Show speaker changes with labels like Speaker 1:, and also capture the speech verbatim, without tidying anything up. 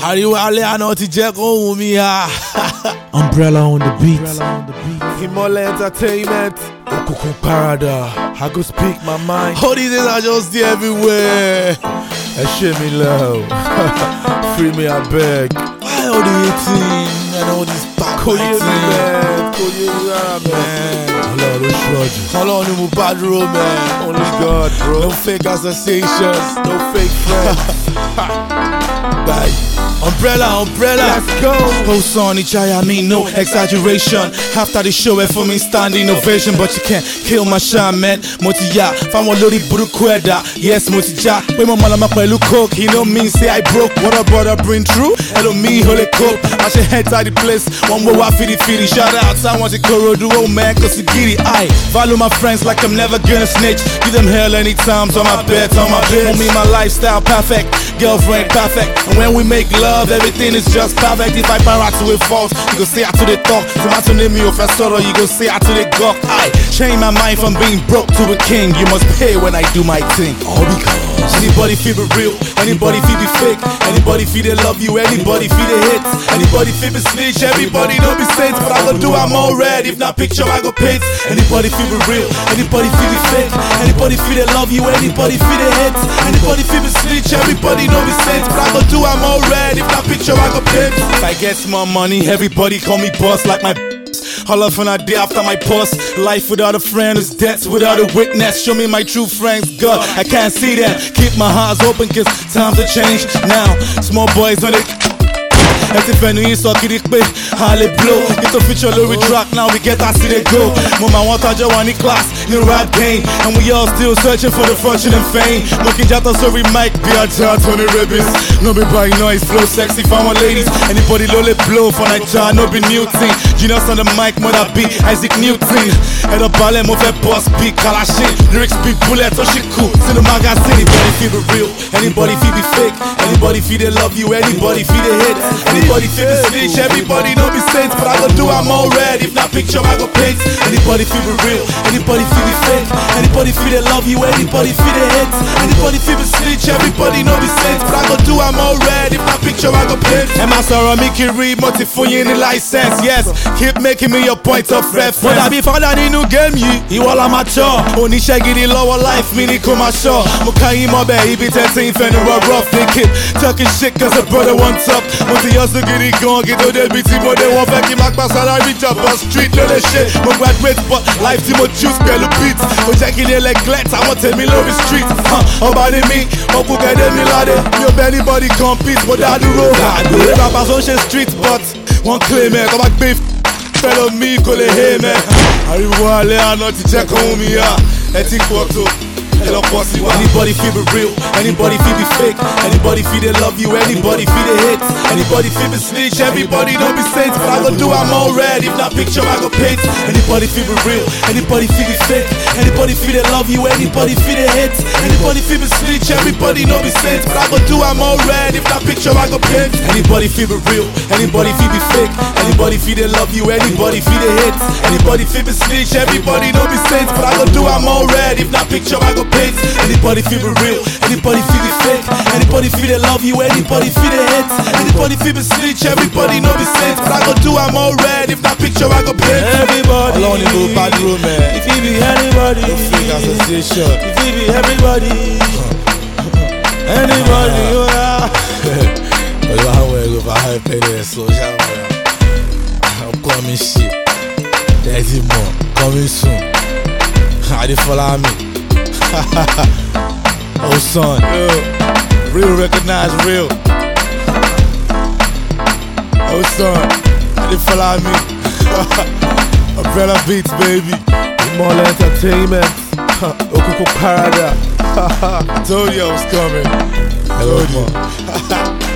Speaker 1: Ariwo alẹ́ àná ti jẹ́ kó wù mí ha.
Speaker 2: Umbrella on the beat.
Speaker 3: Imole Entertainment, Okunkun Parada. I go speak my mind.
Speaker 1: All these days are just there everywhere.
Speaker 3: Ẹ ṣe mi love. Free me, I beg.
Speaker 1: Why all the eighteen and all these back
Speaker 3: Kò yé mi
Speaker 1: fighting?
Speaker 3: man, kò yé mi rárá man. Ọlọ́run ló ṣọ́jú.
Speaker 1: Ọlọ́run ni mo bá dúró man.
Speaker 3: Only God, bro.
Speaker 1: No fake associations.
Speaker 3: No fake friends.
Speaker 1: Bye. Umbrella, umbrella.
Speaker 3: Let's go.
Speaker 1: Oh son, each eye, I mean no exaggeration. After the show, it for me standing ovation, but you can't kill my shine, man. Motiya, famo lori burukweda. Yes, Motija. When my mama pelu coke, he know me say I broke. What a brother bring true. Hello me, holy coke. I should head to the place. One more fitty fitty. Shout out, someone to Koro duo man, cause you get it. I follow my friends like I'm never gonna snitch. Give them hell anytime, on my bed, on my bed. Homie, my lifestyle perfect. Girlfriend perfect. And when we make love, everything is just perfect. If I parrot to a false, you go say I to the talk. Tomato name me of a sorrow, you go say I to the gawk. I change my mind from being broke to a king. You must pay when I do my thing. All because anybody feel be real, anybody feel be fake, anybody feel they love you, anybody feel they hate, anybody feel be snitch, everybody don't be saints. But I go do I'm all red. If not picture, I go paint. Anybody feel be real, anybody feel be fake, anybody feel they love you, anybody feel they hate, anybody feel be snitch, everybody don't be saints. But I go do I'm all red. If not picture, I go paint. If I get more money, everybody call me boss like my all up on a day after my post. Life without a friend is death without a witness. Show me my true friends, God, I can't see them. Keep my eyes open cause times have changed now. Small boys on it. Every venue is so kid pay, Harley blow. Get a feature Louis track now, we get our city go. Mama want to join in class, in rap game. And we all still searching for the fortune and fame. Monkey Jata, sorry Mike, be a jar, Tony Rebis. No be by noise, flow sexy for my ladies. Anybody low let blow for night jar, no be new thing. Genius on the mic, mother be Isaac Newton. Head up ballet, move a boss, big Kalashin. Lyrics big bullets, so she cool. See the magazine, anybody feel be real, anybody feel be fake, anybody feel they love you, anybody feel they hate. Anybody feel the snitch, everybody don't be saints. But I go do I'm all red. If not picture, I go paint. Anybody feel be real, anybody feel be fake, anybody feel they love you, anybody feel they hate, anybody feel be snitch, everybody don't be saints. But I go do I'm all red. If not picture, I go paint. And my sorrow make you read multi-full in the license. Yes, keep making me your point of reference. But I be found out in new game, you all amateur. Only shaggy the lower life, mini come show. Mukai mobe, he be thirteen, fan rough, they keep talking shit cause a brother wants up. Multi us to get it gone, get to the beat, but they won't back him back pass and I reach up on street, no they shit. My graduate, but life team will choose belly beats. But jacking they like glats, I want to tell me love the street. Huh, about me, how could get them lade? Your anybody compete, but I do roll hard. The rappers on the street, but one claim man, come back beef. Fellow me, call it hey man. I want to not to check on me, yeah. I think what to. Anybody feel be real, anybody feel be fake, anybody feel they love you, anybody feel they hate, anybody feel be snitch, everybody don't be saints. But I go do I'm all red. If not picture, I go paint. Anybody feel be real, anybody feel be fake, anybody feel they love you, anybody feel they hate, anybody feel be snitch, everybody don't be saints. But I go do I'm all red. If not picture, I go paint. Anybody feel be real, anybody feel be fake, anybody feel they love you, anybody feel they hate, anybody feel be snitch, everybody don't be saints. But I go do I'm all red. If not picture, I go paint. Anybody feel be real, anybody feel be fake, anybody feel they love you, anybody feel they hate, anybody feel be snitch, everybody know be saints. But I go do I'm all red. If not picture, I go paint.
Speaker 3: Everybody,
Speaker 1: alone in the bad room, man.
Speaker 3: if you be anybody,
Speaker 1: No fake association.
Speaker 3: if you be everybody, anybody, you are.
Speaker 1: But you are well over high pay there, so I'm coming shit. There's more coming soon. I did follow me. Oh son, real, real recognize real. Oh son, they follow me. Umbrella beats, baby.
Speaker 3: Imole Entertainment, Okunkun Parada.
Speaker 1: I told you I was coming. I told you.